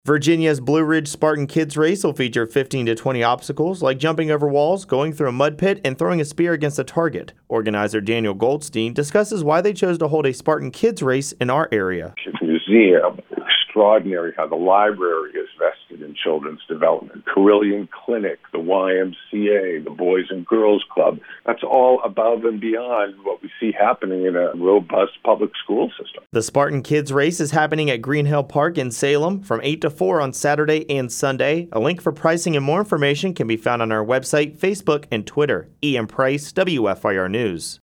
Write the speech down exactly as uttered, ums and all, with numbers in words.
Virginia's Blue Ridge Spartan Kids Race will feature fifteen to twenty obstacles like jumping over walls, going through a mud pit, and throwing a spear against a target. Organizer Daniel Goldstein discusses why they chose to hold a Spartan Kids Race in our area. It's a museum. Extraordinary how the library is vested in children's development. Carillion Clinic, the Y M C A, the Boys and Girls Club. That's all above and beyond what we see happening in a robust public school system. The Spartan Kids Race is happening at Green Hill Park in Salem from eight to four on Saturday and Sunday. A link for pricing and more information can be found on our website, Facebook, and Twitter. Ian Price, W F I R News.